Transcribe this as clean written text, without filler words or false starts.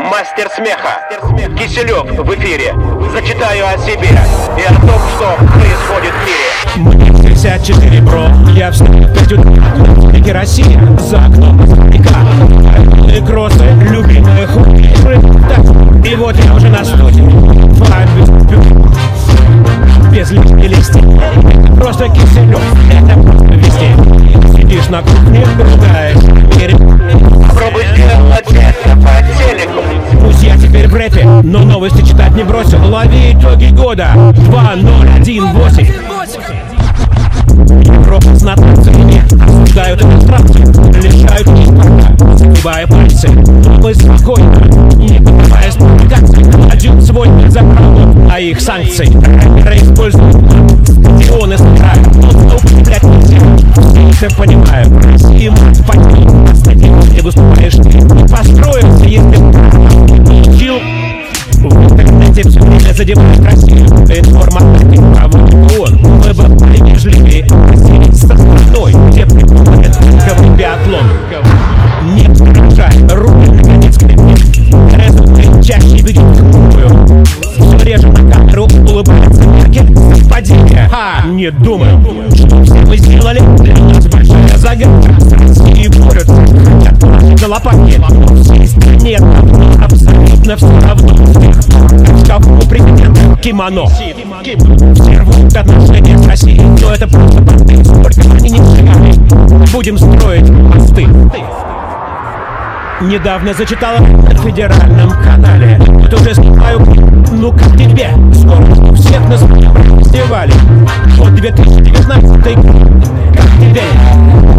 Мастер смеха Киселев в эфире. Зачитаю о себе и о том, что происходит в мире. Мне 64, бро. Я встал в 5 утра. И Россия за окном века. И кроссы, любимые хуйни. И вот я уже на студии. Без лишней листи. Просто Киселев. Это просто везде. Сидишь на кухне, ругаешь. Пробуй сделать это по телеку. Пусть я теперь в рэпе, но новости читать не бросил. Лови итоги года 2018. Европа с нациями осуждают иностранцев, лишают паспорта, сгибая пальцы. Мы спокойно, не поднимая спекуляций, один свой за правду, а их санкций. Рэперы используют стадионы, собирают, но употреблять нельзя. Все понимают, им фатил, на стадионе ты выступаешь, не построился, если не учил. В интернете все время задевает Россию. Это форма он. Мы бы были нежливее со страной, где приходит ковый биатлон. Не поражай, руки наконец крепнет. Результат чаще видит хмурую. Все реже на камеру улыбается Меркель. Совпадение. Не думаю, что все мы сделали. Для нас большая загадка. И борются, хотят положить на лопатки. Всей стране абсолютно все равно. В шкафу президента кимоно. Все рвут отношения с Россией, но это просто порты. Сколько бы они ни сжигали, будем строить мосты. Недавно зачитала на федеральном канале. Тут уже снимаю, ну как тебе? Скоро всех нас издевали. Вот 2019 как тебе?